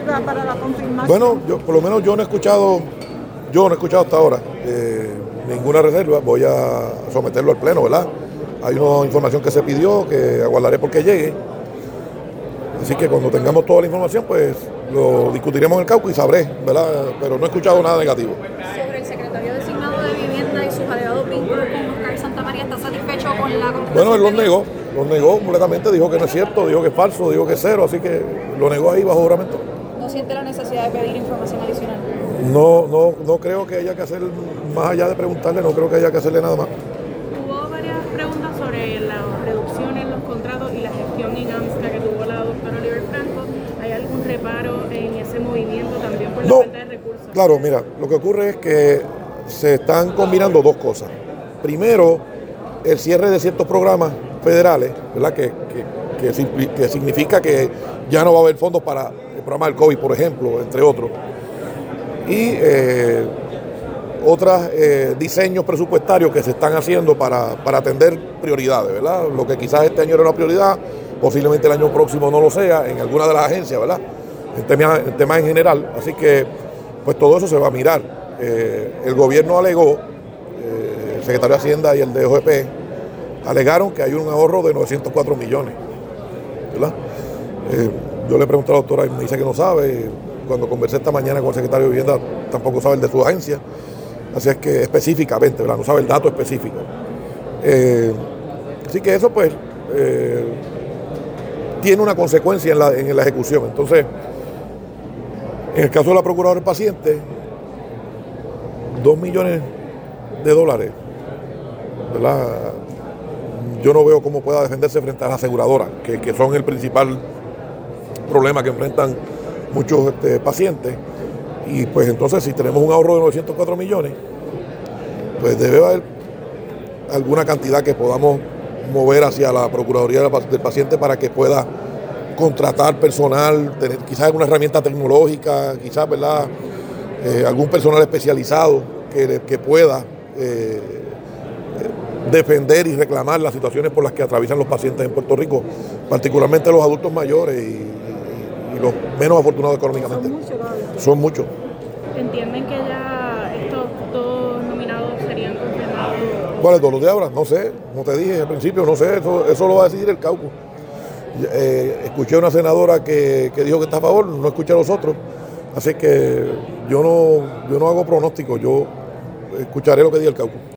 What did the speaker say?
expectativa para la confirmación? Bueno, por lo menos yo no he escuchado hasta ahora ninguna reserva. Voy a someterlo al pleno, ¿verdad? Hay una información que se pidió, que aguardaré porque llegue. Así que cuando tengamos toda la información, pues lo discutiremos en el caucus y sabré, ¿verdad? Pero no he escuchado nada negativo. Sobre el secretario designado de Vivienda y sus alegados vínculos con Oscar Santamaría, ¿está satisfecho con la contratación? Bueno, él los negó completamente, dijo que no es cierto, dijo que es falso, dijo que es cero, así que lo negó ahí bajo juramento. ¿No siente la necesidad de pedir información adicional? No creo que haya que hacer, más allá de preguntarle, no creo que haya que hacerle nada más. Hubo varias preguntas sobre la reducción en los contratos y la gestión en AMSCA que tuvo la doctora Oliver Franco. ¿Hay algún reparo en ese movimiento también por la falta de recursos? Claro, mira, lo que ocurre es que se están combinando dos cosas. Primero, el cierre de ciertos programas federales, ¿verdad? Que significa que ya no va a haber fondos para el programa del COVID, por ejemplo, entre otros. Y otros diseños presupuestarios que se están haciendo para atender prioridades, ¿verdad? Lo que quizás este año era una prioridad, posiblemente el año próximo no lo sea en alguna de las agencias, ¿verdad? En temas en general. Así que, pues todo eso se va a mirar. El gobierno alegó, el secretario de Hacienda y el de OGP, alegaron que hay un ahorro de 904 millones, ¿verdad? Yo le pregunté a la doctora y me dice que no sabe. Cuando conversé esta mañana con el secretario de Vivienda, tampoco sabe el de su agencia. Así es que específicamente, ¿verdad? No sabe el dato específico. Así que eso, pues, tiene una consecuencia en la ejecución. Entonces, en el caso de la procuradora del paciente, $2 millones, ¿verdad? Yo no veo cómo pueda defenderse frente a las aseguradoras, que son el principal problema que enfrentan muchos pacientes. Y pues entonces, si tenemos un ahorro de 904 millones, pues debe haber alguna cantidad que podamos mover hacia la Procuraduría del Paciente para que pueda contratar personal, tener quizás alguna herramienta tecnológica, quizás, ¿verdad? Algún personal especializado que pueda defender y reclamar las situaciones por las que atraviesan los pacientes en Puerto Rico, particularmente los adultos mayores y los menos afortunados económicamente. Son muchos. ¿Entienden que ya estos dos nominados serían confirmados? ¿Cuáles todos los de ahora? No sé, como te dije al principio, no sé, eso lo va a decidir el caucus. Escuché a una senadora que dijo que está a favor, no escuché a los otros, así que yo no hago pronósticos, yo escucharé lo que diga el caucus.